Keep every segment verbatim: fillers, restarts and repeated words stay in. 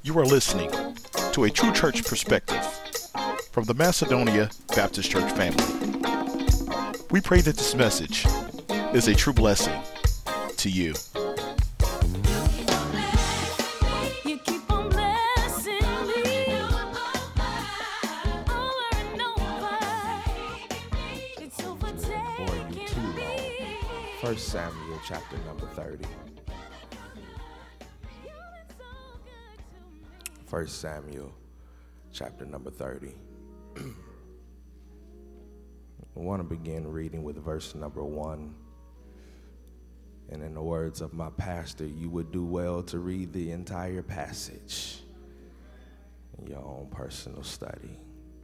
You are listening to a true church perspective from the Macedonia Baptist Church family. We pray that this message is a true blessing to you. First Samuel chapter number thirty. First Samuel chapter number thirty. I want to begin reading with verse number one. And in the words of my pastor, you would do well to read the entire passage in your own personal study.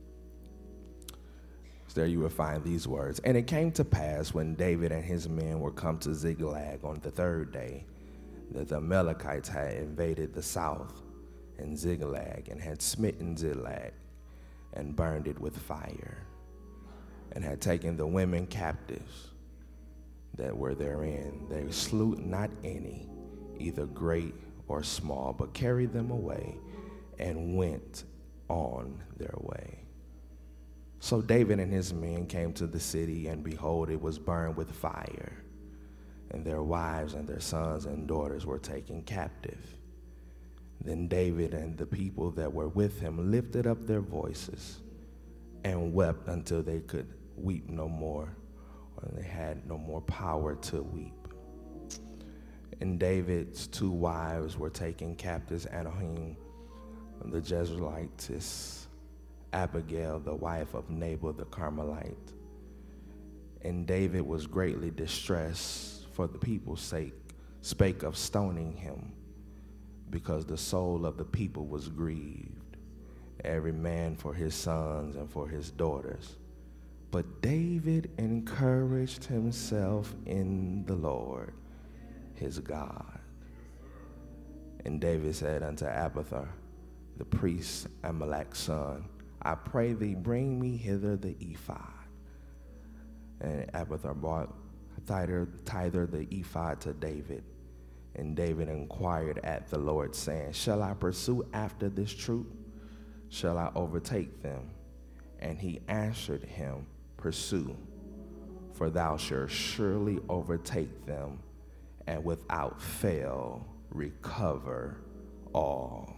There you will find these words. And it came to pass when David and his men were come to Ziklag on the third day that the Amalekites had invaded the south and Ziklag and had smitten Ziklag and burned it with fire and had taken the women captives that were therein. They slew not any, either great or small, but carried them away and went on their way. So David and his men came to the city, and behold, it was burned with fire, and their wives and their sons and daughters were taken captive. Then David and the people that were with him lifted up their voices and wept until they could weep no more, or they had no more power to weep. And David's two wives were taken captives, Anohim the Jezreelitess, Abigail, the wife of Nabal the Carmelite. And David was greatly distressed for the people's sake, spake of stoning him, because the soul of the people was grieved, every man for his sons and for his daughters. But David encouraged himself in the Lord, his God. And David said unto Abiathar, the priest, Ahimelech's son, I pray thee, bring me hither the ephod. And Abiathar brought thither, thither the ephod to David. And David inquired at the Lord, saying, shall I pursue after this troop? Shall I overtake them? And he answered him, pursue, for thou shalt surely overtake them, and without fail recover all.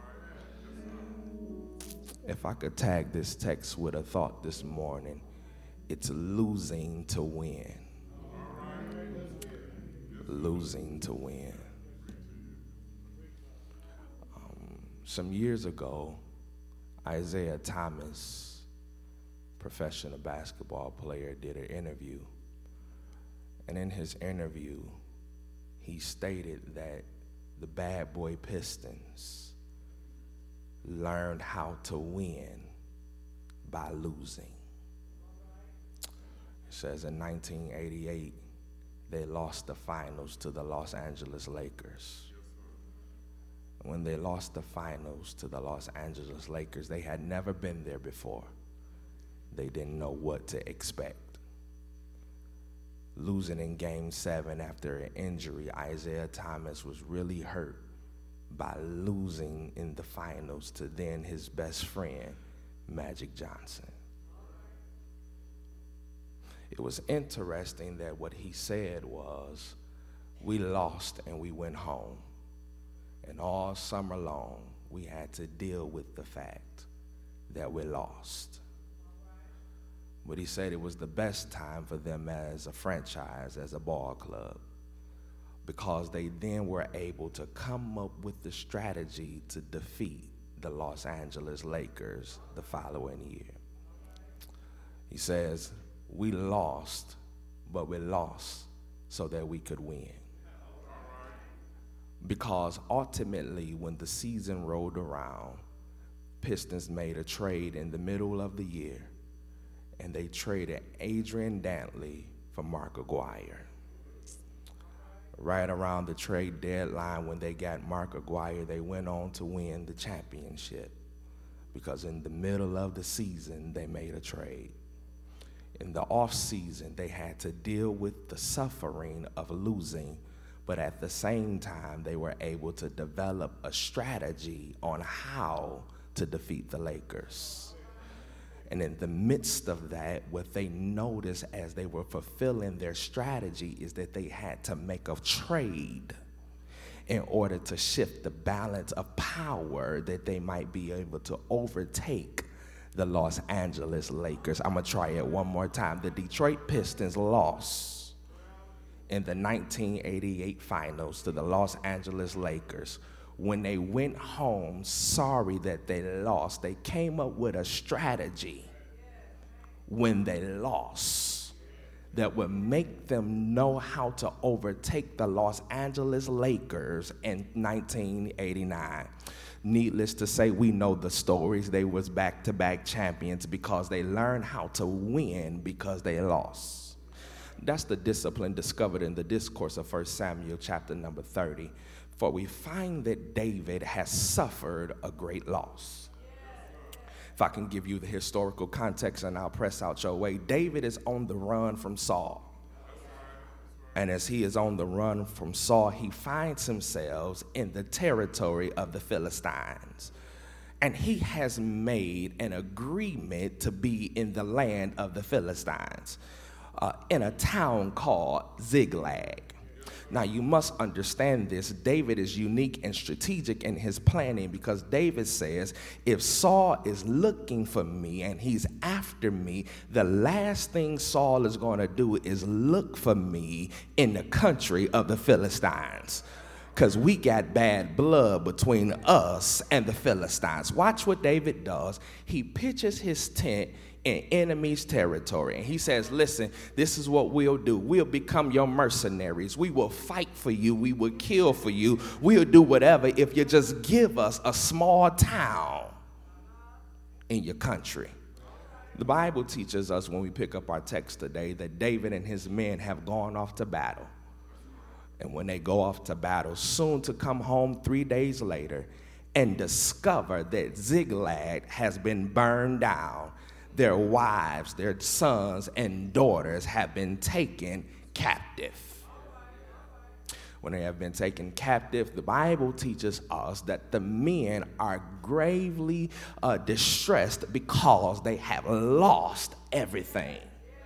If I could tag this text with a thought this morning, it's losing to win. Losing to win. Um, some years ago, Isaiah Thomas, professional basketball player, did an interview. And in his interview, he stated that the Bad Boy Pistons learned how to win by losing. It says in nineteen eighty-eight, they lost the finals to the Los Angeles Lakers. When they lost the finals to the Los Angeles Lakers, they had never been there before. They didn't know what to expect. Losing in game seven after an injury, Isaiah Thomas was really hurt by losing in the finals to then his best friend, Magic Johnson. It was interesting that what he said was, we lost and we went home. And all summer long, we had to deal with the fact that we lost. But he said it was the best time for them as a franchise, as a ball club, because they then were able to come up with the strategy to defeat the Los Angeles Lakers the following year. He says, we lost, but we lost so that we could win. Because ultimately, when the season rolled around, Pistons made a trade in the middle of the year, and they traded Adrian Dantley for Mark Aguirre. Right around the trade deadline, when they got Mark Aguirre, they went on to win the championship, because in the middle of the season, they made a trade. In the off season, they had to deal with the suffering of losing, but at the same time, they were able to develop a strategy on how to defeat the Lakers. And in the midst of that, what they noticed as they were fulfilling their strategy is that they had to make a trade in order to shift the balance of power that they might be able to overtake the Los Angeles Lakers. I'm gonna try it one more time. The Detroit Pistons lost in the nineteen eighty-eight finals to the Los Angeles Lakers. When they went home, sorry that they lost, they came up with a strategy when they lost that would make them know how to overtake the Los Angeles Lakers in nineteen eighty-nine. Needless to say, we know the stories. They was back-to-back champions because they learned how to win because they lost. That's the discipline discovered in the discourse of First Samuel chapter number thirty. For we find that David has suffered a great loss. If I can give you the historical context and I'll press out your way, David is on the run from Saul. And as he is on the run from Saul, he finds himself in the territory of the Philistines. And he has made an agreement to be in the land of the Philistines, uh, in a town called Ziklag. Now, you must understand this. David is unique and strategic in his planning because David says, if Saul is looking for me and he's after me, the last thing Saul is going to do is look for me in the country of the Philistines, because we got bad blood between us and the Philistines. Watch what David does. He pitches his tent in enemy's territory. And he says, listen, this is what we'll do. We'll become your mercenaries. We will fight for you. We will kill for you. We'll do whatever if you just give us a small town in your country. The Bible teaches us, when we pick up our text today, that David and his men have gone off to battle. And when they go off to battle, soon to come home three days later and discover that Ziklag has been burned down. Their wives, their sons, and daughters have been taken captive. When they have been taken captive, the Bible teaches us that the men are gravely uh, distressed because they have lost everything.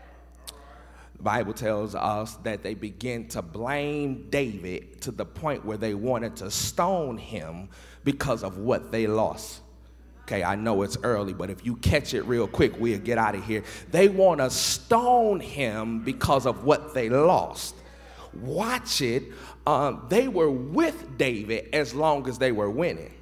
The Bible tells us that they begin to blame David to the point where they wanted to stone him because of what they lost. Okay, I know it's early, but if you catch it real quick, we'll get out of here. They want to stone him because of what they lost. Watch it. Um, they were with David as long as they were winning.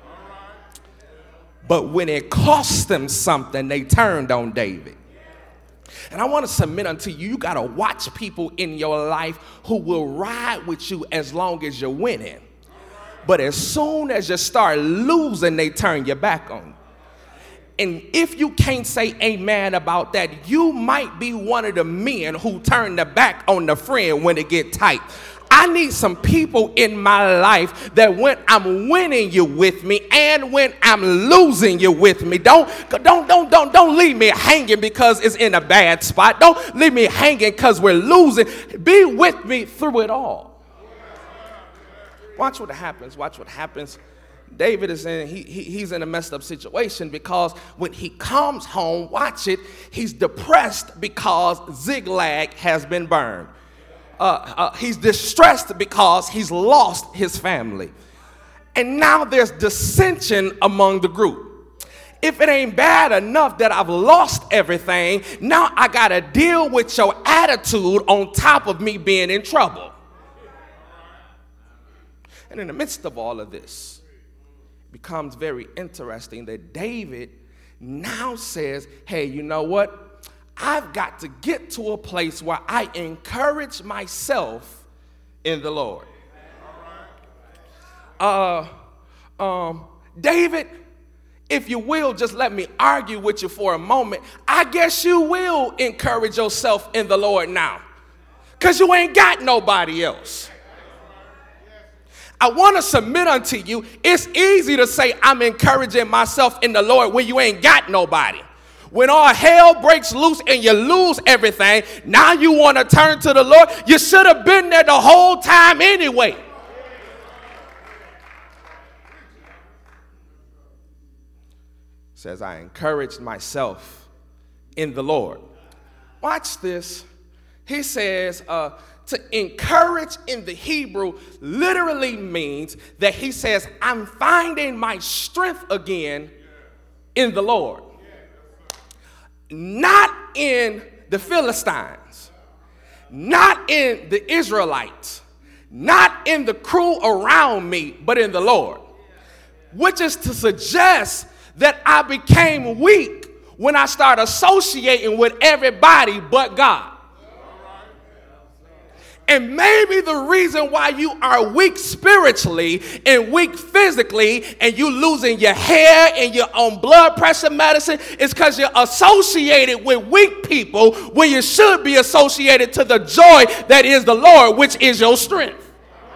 But when it cost them something, they turned on David. And I want to submit unto you, you got to watch people in your life who will ride with you as long as you're winning. But as soon as you start losing, they turn your back on you. And if you can't say amen about that, you might be one of the men who turn the back on the friend when it get tight. I need some people in my life that when I'm winning, you with me, and when I'm losing, you with me. Don't, don't, don't, don't, don't leave me hanging because it's in a bad spot. Don't leave me hanging because we're losing. Be with me through it all. Watch what happens. Watch what happens. David is in, he, he, he's in a messed up situation because when he comes home, watch it, he's depressed because Ziklag has been burned. Uh, uh, he's distressed because he's lost his family. And now there's dissension among the group. If it ain't bad enough that I've lost everything, now I got to deal with your attitude on top of me being in trouble. And in the midst of all of this, it becomes very interesting that David now says, hey, you know what? I've got to get to a place where I encourage myself in the Lord. Uh, um, David, if you will, just let me argue with you for a moment. I guess you will encourage yourself in the Lord now, because you ain't got nobody else. I want to submit unto you, it's easy to say I'm encouraging myself in the Lord when you ain't got nobody. When all hell breaks loose and you lose everything, now you want to turn to the Lord. You should have been there the whole time anyway. Says, I encouraged myself in the Lord. Watch this. He says, uh, to encourage in the Hebrew literally means that he says, I'm finding my strength again in the Lord. Not in the Philistines, not in the Israelites, not in the crew around me, but in the Lord. Which is to suggest that I became weak when I started associating with everybody but God. And maybe the reason why you are weak spiritually and weak physically and you losing your hair and you're on blood pressure medicine is because you're associated with weak people when you should be associated to the joy that is the Lord, which is your strength.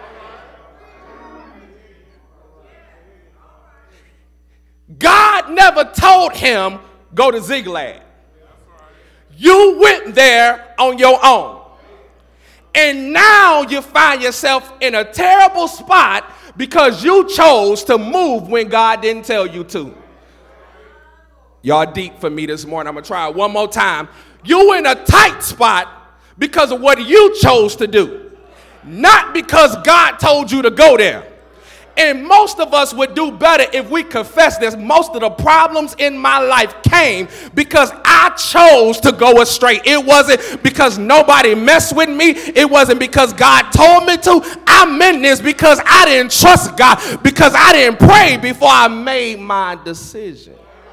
God never told him, go to Ziklag. You went there on your own. And now you find yourself in a terrible spot because you chose to move when God didn't tell you to. Y'all deep for me this morning. I'm going to try it one more time. You in a tight spot because of what you chose to do. Not because God told you to go there. And most of us would do better if we confess this. Most of the problems in my life came because I chose to go astray. It wasn't because nobody messed with me. It wasn't because God told me to. I meant this because I didn't trust God, because I didn't pray before I made my decision.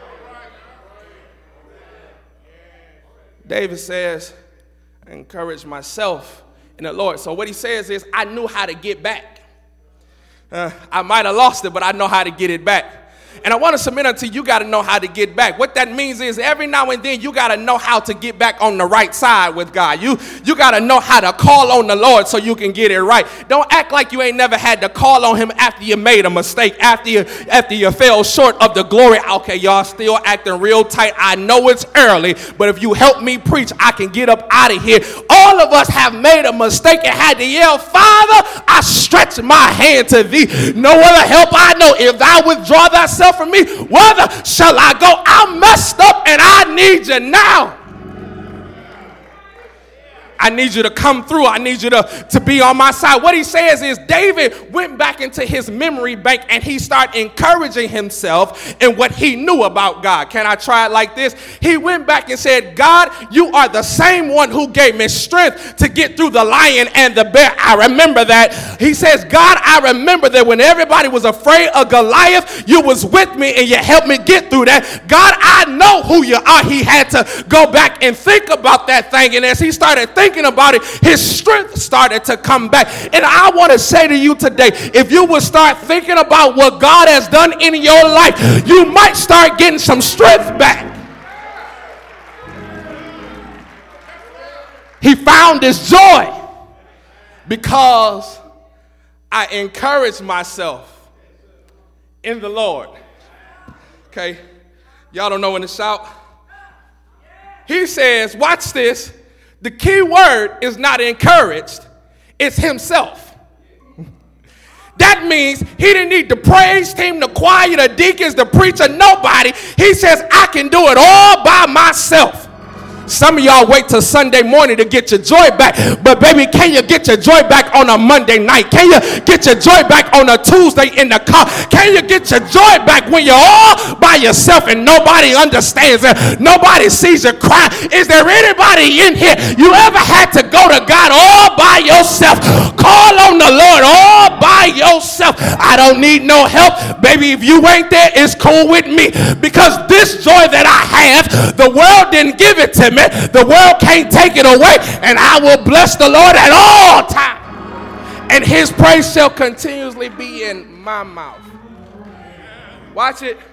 David says, I encourage myself in the Lord. So what he says is, I knew how to get back. Uh, I might have lost it, but I know how to get it back. And I want to submit unto you, you got to know how to get back. What that means is every now and then you got to know how to get back on the right side with God. You you got to know how to call on the Lord so you can get it right. Don't act like you ain't never had to call on him after you made a mistake, after you, after you fell short of the glory. Okay, y'all still acting real tight. I know it's early, but if you help me preach, I can get up out of here. All of us have made a mistake and had to yell, Father, I stretch my hand to thee. No other help I know. If thou withdraw thyself from me, whither shall I go? I'm messed up and I need you now. I need you to come through. I need you to, to be on my side. What he says is David went back into his memory bank and he started encouraging himself in what he knew about God. Can I try it like this? He went back and said, God, you are the same one who gave me strength to get through the lion and the bear. I remember that. He says, God, I remember that when everybody was afraid of Goliath, you was with me and you helped me get through that. God, I know who you are. He had to go back and think about that thing. And as he started thinking about it, his strength started to come back. And I want to say to you today, if you would start thinking about what God has done in your life, you might start getting some strength back. He found his joy because I encouraged myself in the Lord. Okay, y'all don't know when to shout. He says, watch this. The key word is not encouraged, it's himself. That means he didn't need the praise team, the choir, the deacons, the preacher, nobody. He says, I can do it all by myself. Some of y'all wait till Sunday morning to get your joy back. But baby, can you get your joy back on a Monday night? Can you get your joy back on a Tuesday in the car? Can you get your joy back when you're all by yourself and nobody understands it? Nobody sees you cry. Is there anybody in here? You ever had to go to God all by yourself? Call on the Lord all by yourself. I don't need no help. Baby, if you ain't there, it's cool with me. Because this joy that I have, the world didn't give it to me. The world can't take it away, and I will bless the Lord at all times, and his praise shall continuously be in my mouth. Watch it.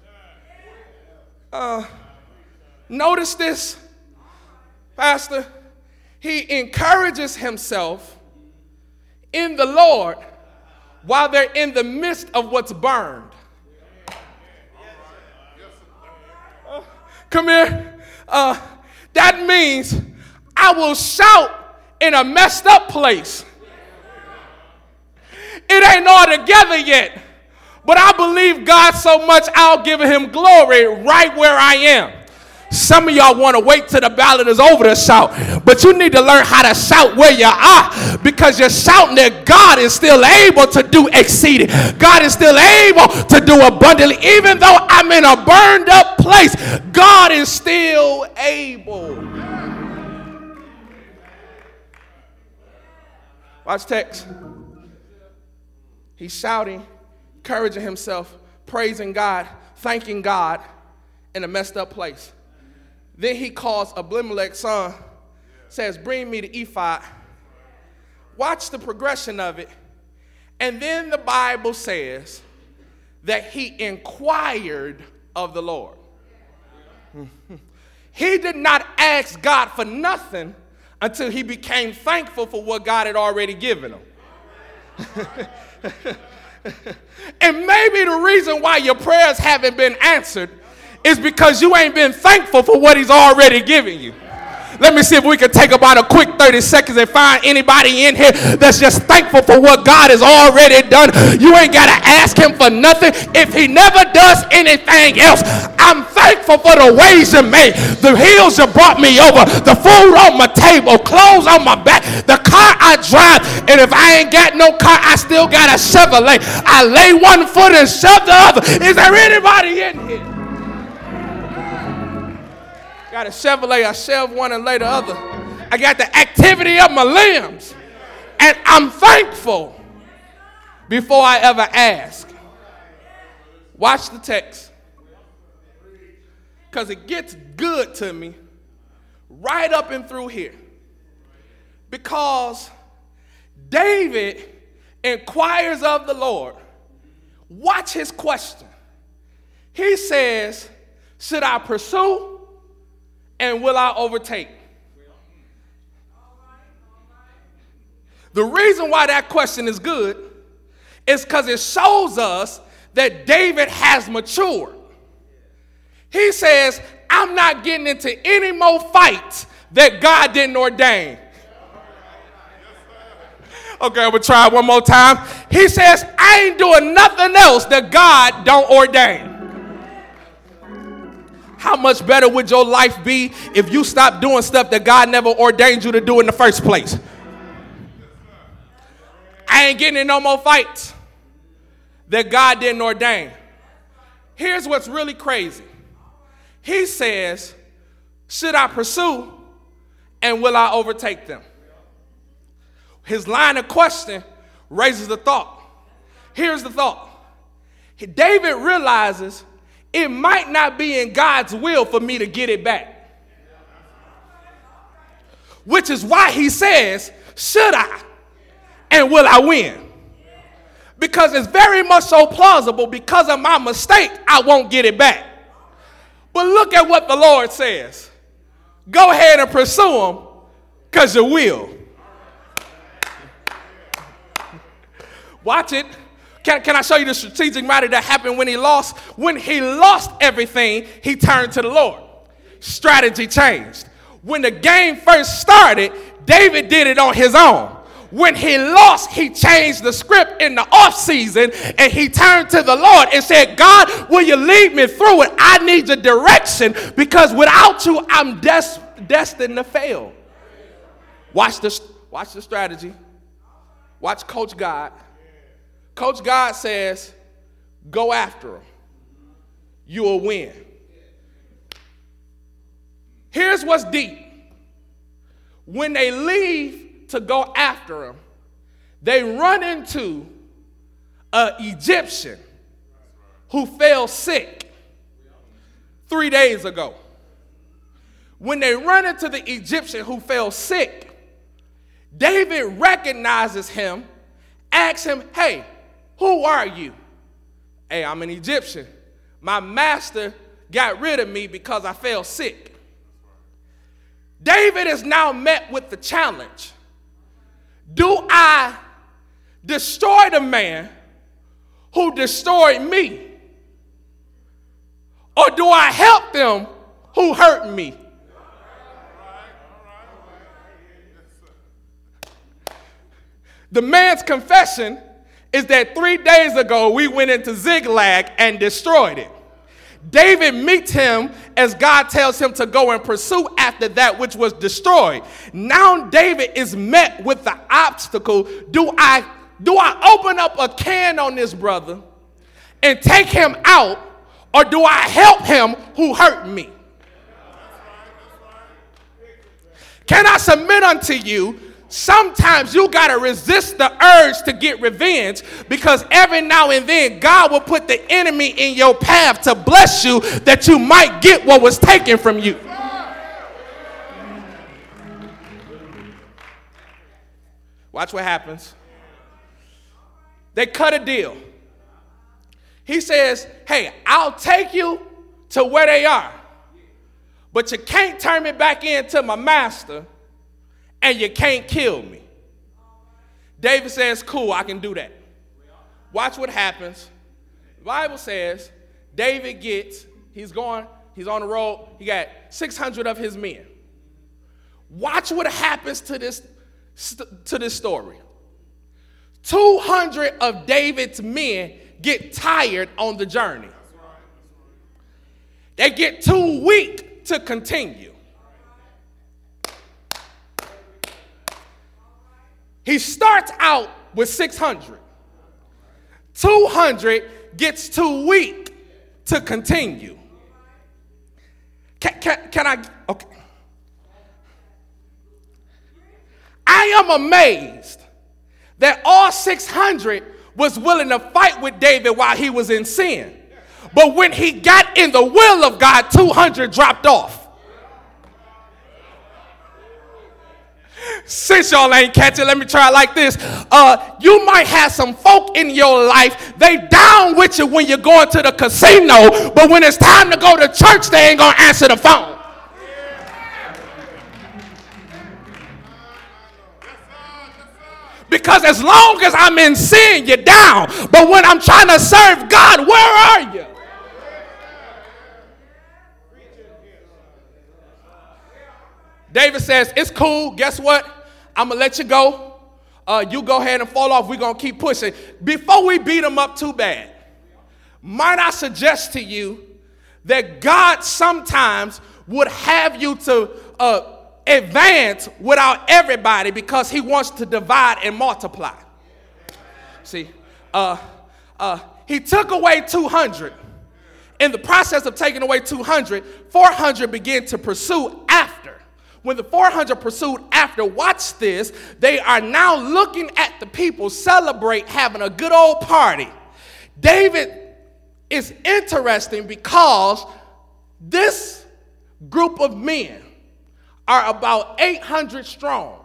Uh, notice this, Pastor. He encourages himself in the Lord while they're in the midst of what's burned. Come here. Uh, that means I will shout in a messed up place. It ain't all together yet, but I believe God so much I'll give him glory right where I am. Some of y'all want to wait till the ballot is over to shout, but you need to learn how to shout where you are, because you're shouting that God is still able to do exceeding. God is still able to do abundantly. Even though I'm in a burned up place, God is still able. Watch text. He's shouting, encouraging himself, praising God, thanking God in a messed up place. Then he calls Abimelech's son, says, bring me the ephod. Watch the progression of it. And then the Bible says that he inquired of the Lord. He did not ask God for nothing until he became thankful for what God had already given him. And maybe the reason why your prayers haven't been answered is because you ain't been thankful for what he's already given you. Let me see if we can take about a quick thirty seconds and find anybody in here that's just thankful for what God has already done. You ain't got to ask him for nothing if he never does anything else. I'm thankful for the ways you made, the heals you brought me over, the food on my table, clothes on my back, the car I drive. And if I ain't got no car, I still got a Chevrolet. I lay one foot and shove the other. Is there anybody in here? Got a Chevrolet, I shove one and lay the other. I got the activity of my limbs. And I'm thankful before I ever ask. Watch the text. Because it gets good to me right up and through here. Because David inquires of the Lord. Watch his question. He says, should I pursue? And will I overtake? The reason why that question is good is because it shows us that David has matured. He says, I'm not getting into any more fights that God didn't ordain. Okay, I'm going to try one more time. He says, I ain't doing nothing else that God don't ordain. How much better would your life be if you stopped doing stuff that God never ordained you to do in the first place? I ain't getting in no more fights that God didn't ordain. Here's what's really crazy. He says, should I pursue and will I overtake them? His line of question raises the thought. Here's the thought. David realizes it might not be in God's will for me to get it back. Which is why he says, should I and will I win? Because it's very much so plausible because of my mistake, I won't get it back. But look at what the Lord says. Go ahead and pursue him because you will. Watch it. Can, can I show you the strategic matter that happened when he lost? When he lost everything, he turned to the Lord. Strategy changed. When the game first started, David did it on his own. When he lost, he changed the script in the offseason and he turned to the Lord and said, God, will you lead me through it? I need your direction because without you, I'm des- destined to fail. Watch the, watch the strategy. Watch Coach God. Coach God says, go after him. You will win. Here's what's deep. When they leave to go after him, they run into an Egyptian who fell sick three days ago. When they run into the Egyptian who fell sick, David recognizes him, asks him, hey, who are you? Hey, I'm an Egyptian. My master got rid of me because I fell sick. David is now met with the challenge. Do I destroy the man who destroyed me? Or do I help them who hurt me. The man's confession is that three days ago we went into Ziklag and destroyed it. David meets him as God tells him to go and pursue after that which was destroyed. Now David is met with the obstacle. Do I, do I open up a can on this brother and take him out, or do I help him who hurt me? Can I submit unto you? Sometimes you got to resist the urge to get revenge, because every now and then God will put the enemy in your path to bless you, that you might get what was taken from you. Watch what happens. They cut a deal. He says, hey, I'll take you to where they are, but you can't turn me back into my master, and you can't kill me. David says, cool, I can do that. Watch what happens. The Bible says David gets, he's going, he's on the road, he got six hundred of his men. Watch what happens to this, to this story. two hundred of David's men get tired on the journey. They get too weak to continue. He starts out with six hundred. two hundred gets too weak to continue. Can, can, can I? Okay. I am amazed that all six hundred was willing to fight with David while he was in sin. But when he got in the will of God, two hundred dropped off. Since y'all ain't catch it, let me try it like this. Uh, you might have some folk in your life, they down with you when you're going to the casino, but when it's time to go to church, they ain't gonna answer the phone. Because as long as I'm in sin, you're down. But when I'm trying to serve God, where are you? David says, it's cool. Guess what? I'm going to let you go. Uh, you go ahead and fall off. We're going to keep pushing. Before we beat them up too bad, might I suggest to you that God sometimes would have you to uh, advance without everybody, because he wants to divide and multiply. See, uh, uh, he took away two hundred. In the process of taking away two hundred, four hundred began to pursue after. When the four hundred pursued after, watch this, they are now looking at the people celebrate having a good old party. David is interesting because this group of men are about eight hundred strong.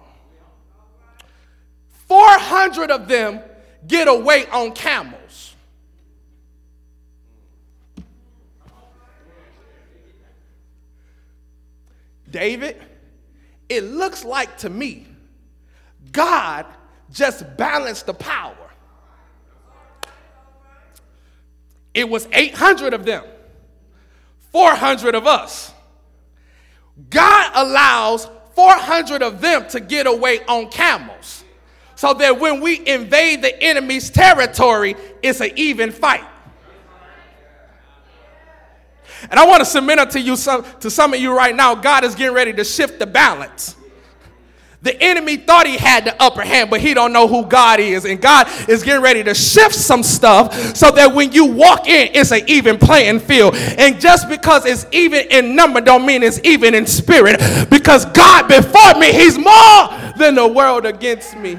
four hundred of them get away on camels. David, it looks like to me, God just balanced the power. It was eight hundred of them, four hundred of us. God allows four hundred of them to get away on camels, so that when we invade the enemy's territory, it's an even fight. And I want to submit unto you, some, to some of you right now, God is getting ready to shift the balance. The enemy thought he had the upper hand, but he don't know who God is. And God is getting ready to shift some stuff so that when you walk in, it's an even playing field. And just because it's even in number don't mean it's even in spirit. Because God before me, he's more than the world against me.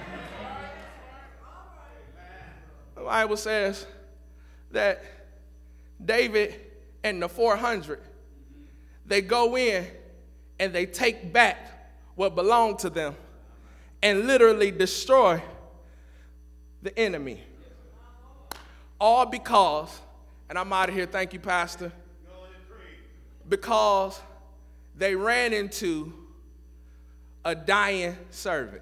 The Bible says that David and the four hundred, they go in and they take back what belonged to them and literally destroy the enemy. All because, and I'm out of here, thank you, Pastor, because they ran into a dying servant.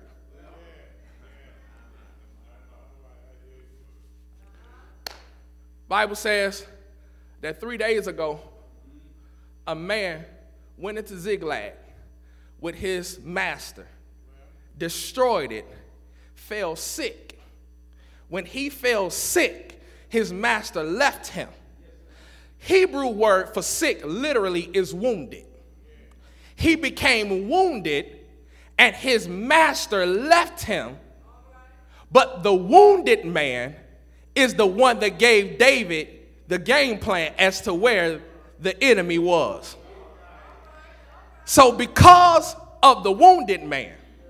Bible says that three days ago, a man went into Ziklag with his master, destroyed it, fell sick. When he fell sick, his master left him. Hebrew word for sick literally is wounded. He became wounded and his master left him. But the wounded man is the one that gave David the game plan as to where the enemy was. So because of the wounded man,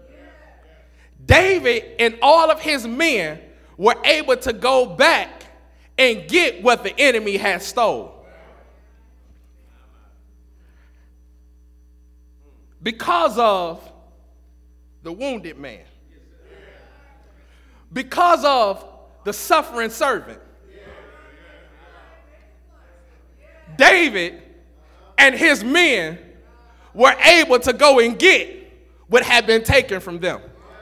David and all of his men were able to go back and get what the enemy had stole. Because of the wounded man. Because of the suffering servant. David and his men were able to go and get what had been taken from them.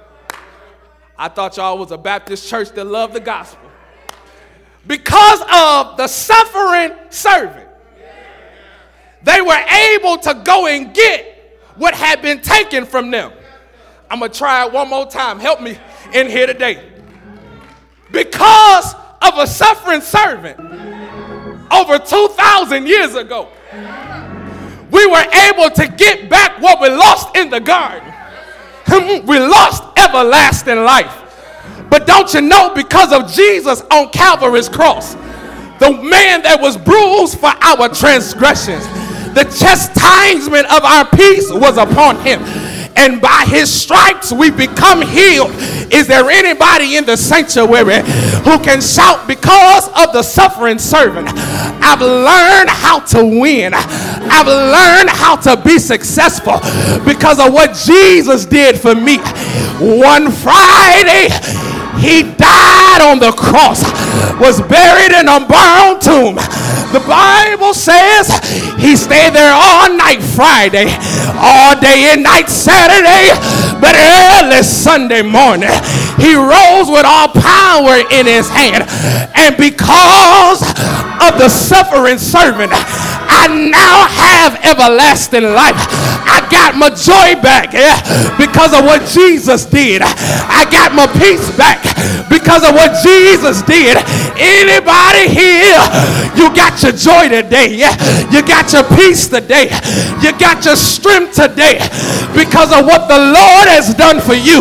I thought y'all was a Baptist church that loved the gospel. Because of the suffering servant, they were able to go and get what had been taken from them. I'm going to try it one more time. Help me in here today. Because of a suffering servant, over two thousand years ago, we were able to get back what we lost in the garden. We lost everlasting life. But don't you know, because of Jesus on Calvary's cross, the man that was bruised for our transgressions, the chastisement of our peace was upon him, and by his stripes we become healed. Is there anybody in the sanctuary who can shout, because of the suffering servant, I've learned how to win. I've learned how to be successful because of what Jesus did for me. One Friday, he died on the cross, was buried in a borrowed tomb. The Bible says he stayed there all night Friday, all day and night Saturday, but early Sunday morning, he rose with all power in his hand. And because of the suffering servant, I now have everlasting life. I got my joy back, yeah, because of what Jesus did. I got my peace back because of what Jesus did. Anybody here, you got your joy today, yeah? You got your peace today. You got your strength today because of what the Lord has done for you.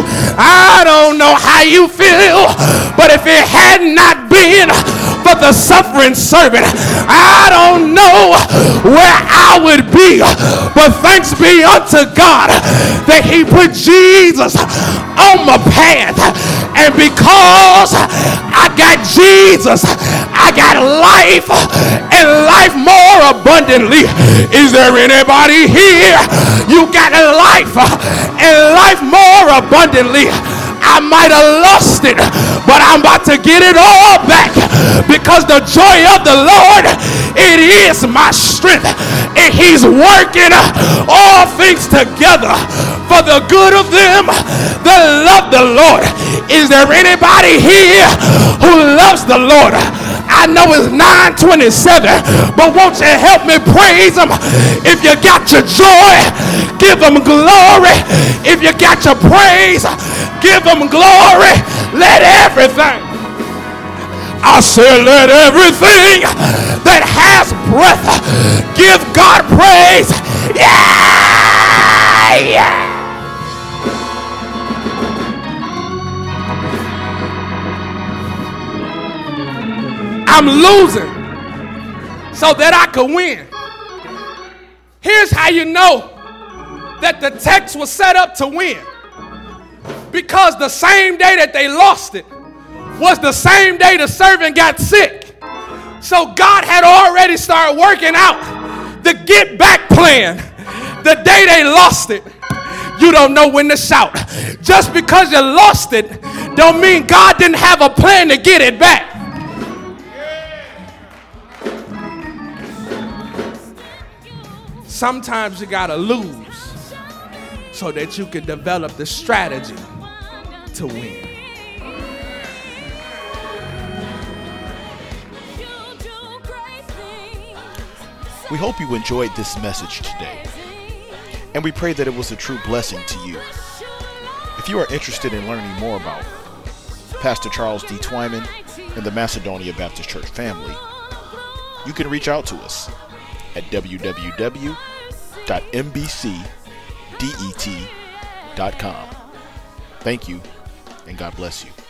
I don't know how you feel, but if it had not been for the suffering servant, I don't know where I would be. But thanks be unto God that he put Jesus on my path. And because I got Jesus, I got life and life more abundantly. Is there anybody here? You got life and life more abundantly. I might have lost it, but I'm about to get it all back because the joy of the Lord, it is my strength, and he's working all things together for the good of them that love the Lord. Is there anybody here who loves the Lord? I know it's nine twenty-seven, but won't you help me praise him? If you got your joy, give him glory. If you got your praise, give him glory. Let everything, I said, let everything that has breath give God praise. Yeah, yeah. I'm losing so that I could win. Here's how you know that the text was set up to win. Because the same day that they lost it was the same day the servant got sick. So God had already started working out the get back plan the day they lost it. You don't know when to shout. Just because you lost it don't mean God didn't have a plan to get it back. Sometimes you gotta lose so that you can develop the strategy to win. We hope you enjoyed this message today, and we pray that it was a true blessing to you. If you are interested in learning more about Pastor Charles D. Twyman and the Macedonia Baptist Church family, you can reach out to us at w w w dot m b c det dot com. Thank you, and God bless you.